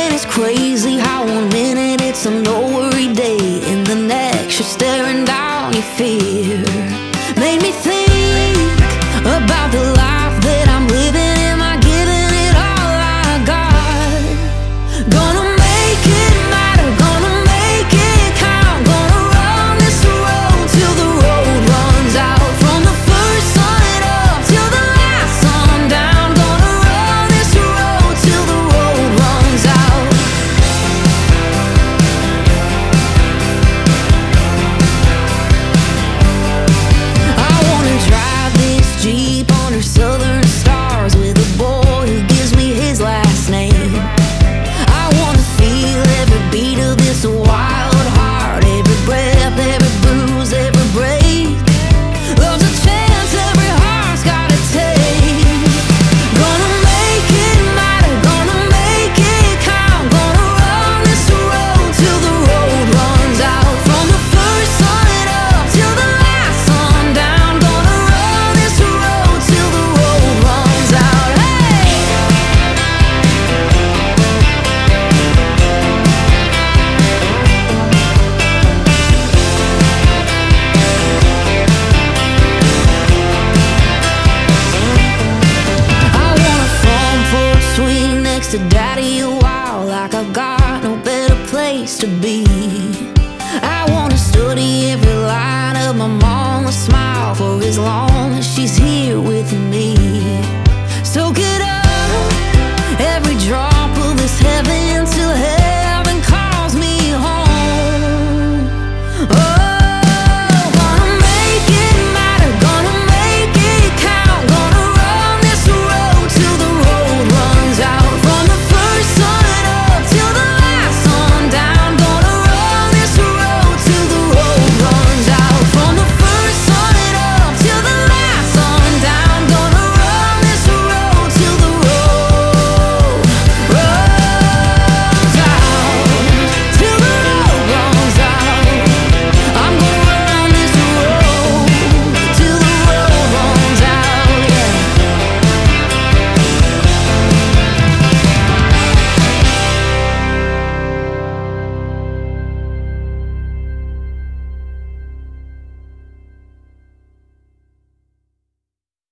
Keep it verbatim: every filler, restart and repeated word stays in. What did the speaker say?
And it's crazy how one minute it's a no-worry day, and the next you're staring down your fear. Made me think about the life that I'm living. Am I giving it all I got? Gonna make it matter, gonna make it count. Gonna run this road till the road runs out. From the first sun up till the last sun down. Gonna run this road till the road runs out. I wanna drive this Jeep under southern stars with a boy who gives me his last name. I wanna feel every beat of this wild heart, every breath, every bruise, every break. Love's a chance every heart's gotta take. Gonna make it matter, gonna make it count. Gonna run this road till the road runs out. From the first sun up till the last sun down. Gonna run this road till the road runs out. Hey! I want a front porch swing next to daddy a while, like I've got no better place to be. I wanna study every line of my mama's smile for as long as she's here with me.